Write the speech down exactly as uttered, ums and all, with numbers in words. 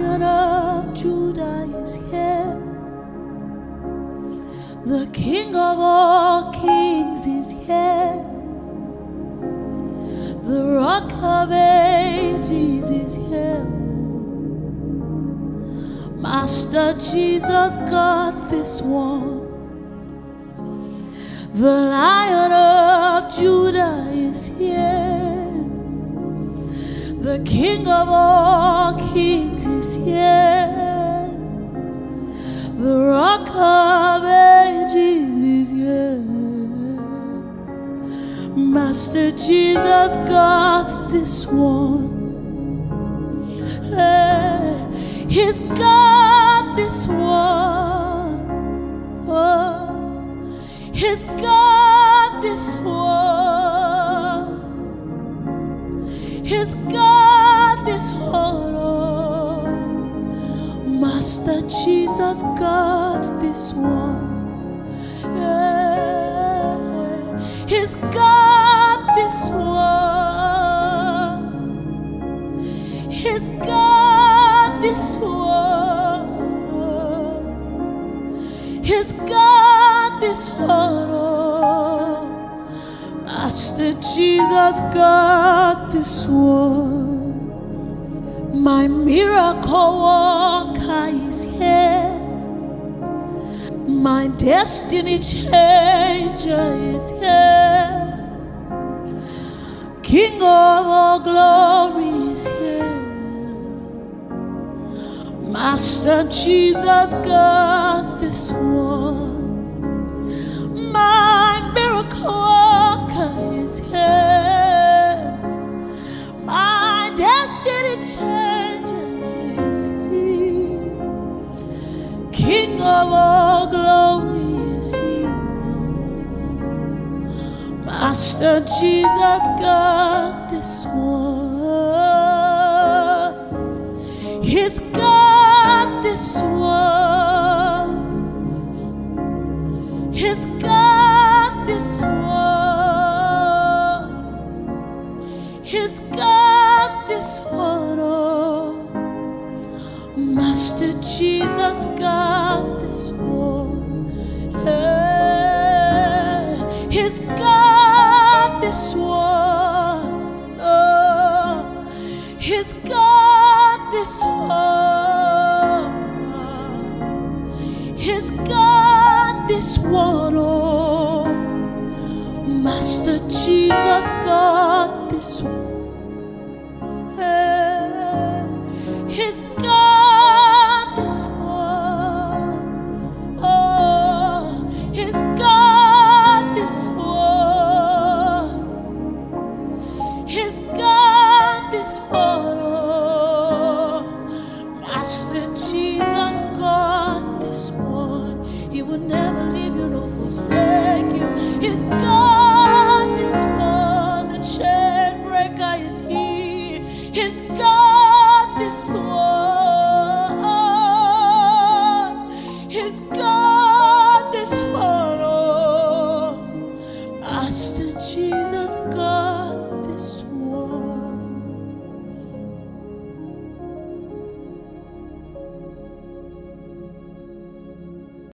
Lion of Judah is here. The King of all kings is here. The Rock of Ages is here. Master Jesus got this one. The Lion of Judah is here. The King of all kings is here. The Rock of Ages is here. Master Jesus got this one. Hey, he's got this one. Oh, he's got this one. He's got this one. Oh, Master Jesus got this one. Yeah, he's got this one. He's got this one. He's got this one. Oh, Master Jesus got this one. My miracle worker is here. My destiny changer is here. King of all glory is here. Master Jesus got this one. My miracle worker is here. My destiny changer is here. King of all glory is here. Master Jesus got this one. He's got this one. He's got this one. He's got this one. Oh, Master Jesus got this one. Yeah. He's got this one. Oh, he's got this one. He's got this one. Oh, Master Jesus got this one. Yeah. He's got this one. Oh, he's got this one. He's got